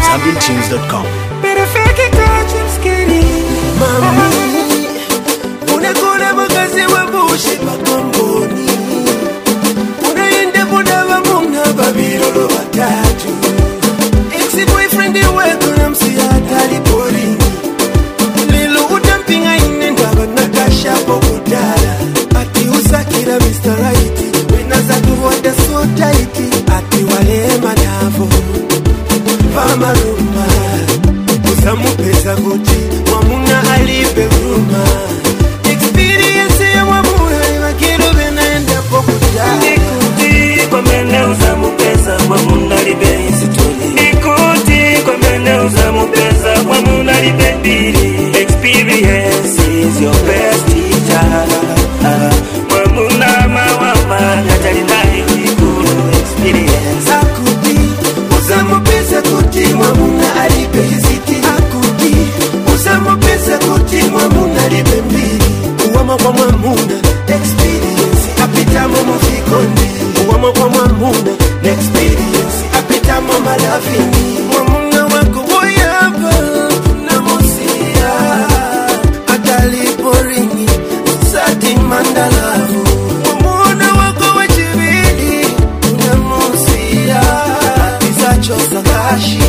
ZambianTunes.com. Better fake it, touch him skinny. Mami, unakula makazi wa bushi makongoni. Unaende kuna wamuna babirolo watatu. Ex-boyfriend weko na msiata liporini. Lilo utampinga inenda wanakasha pokutala. Ati usakira Mr. Right. Wenaza tuwada so tight. Ati wale manavo Pamaruma Usamupesa kuti Mwamuna alipe ruma Experience ya mwamuna Imakiro benaenda pokuta Nikuti kwa mene usamupesa Mwamuna libe insitoli Nikuti kwa mene usamupesa Mwamuna libe mbili Experience is your best teacher Mwamuna mawama Katali nayo ikulu experience Akuti Usamupesa kuti Mwamuna alipe hiziti Akuti Usamupesa kuti Mwamuna libe mbili Uwama kwa Mwamuna Experience Apita momo fikondi Uwama kwa Mwamuna Experience Apita mama lavini Mwamuna wako woyaba Namusia Atalipo ringi Sati mandalavu Mwamuna wako wachibidi Namusia Choza kashi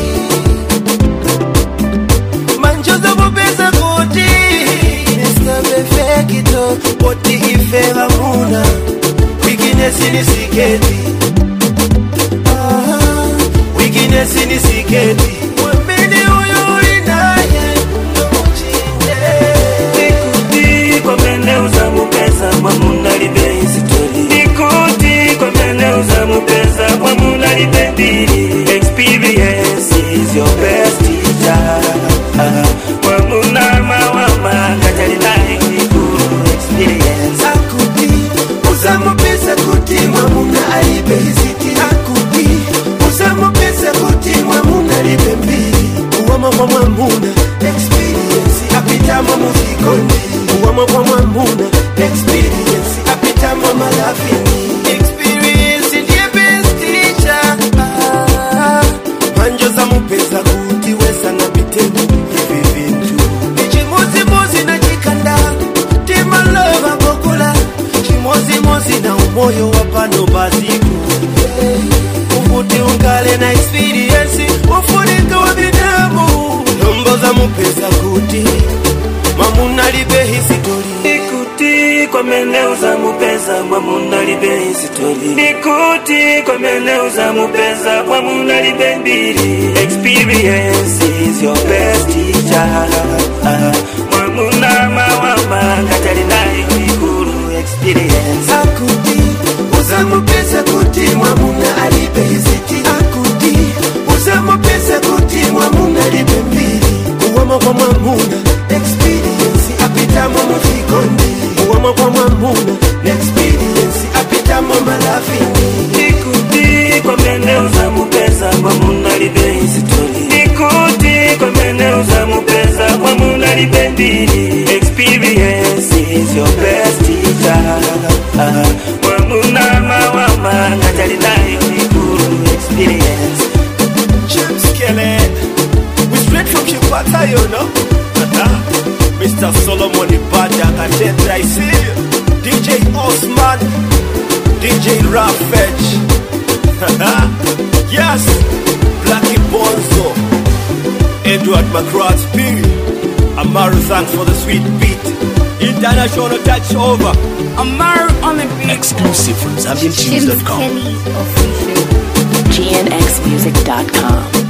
Manjoza bubeza koti Mr. Befekito Poti ifeva muna Wikinesi ni siketi Wikinesi ni siketi Wembeni uyo uinaye Namuchinde Nikuti kwa mene usamupesa Mwamuna libe insitoli Nikuti kwa mene usamupesa Mwamuna libe mbili Experience is your best teacher Mwamuna mawama Katali nayo ikulu experience Akuti Usamupesa kuti Mwamuna alipe hiziti Akuti Usamupesa kuti Mwamuna libe mbili Uwama kwa Mwamuna Experience Apita mama fikondi Uwama kwa Mwamuna Experience Apita mama lavini Experience ndiye best teacher Manjoza mupesa kuti wesa na bitemu hivi vintu Chimozi na chikanda Tima lova bokula Chimozi na umoyo wapano baziku Ufuti ungale na experience Ufunika wa binamu Nomboza mupesa kuti Mwamuna libe history Nikuti kwa mene usamupesa Mwamuna libe insitoli Nikuti kwa mene usamupesa Mwamuna libe mbili Experience is your best teacher Mwamuna mawama Katali nayo ikulu experience Akuti Usamupesa kuti Mwamuna alipe hiziti Akuti Usamupesa kuti Mwamuna libe mbili Uwama kwa Mwamuna Experience Apita mama fikondi Uwama kwa Mwamuna Experience Apita mama lavini Nikuti kwa mene usamupesa Mwamuna libe insitoli Nikuti kwa mene usamupesa Mwamuna libe mbili Experience is your best teacher Mwamuna mawama Katali nayo ikulu experience James Kelly We straight from Chipata, you know Mr. Solomon Ibada Katetra, I see you DJ Osman DJ Rafetch Yes Blackie Bonzo Edward McGrath Speary Amaru, thanks for the sweet beat International touch over Amaru on the beat Exclusive from ZambianTunes.com. Kelly official. GNXmusic.com.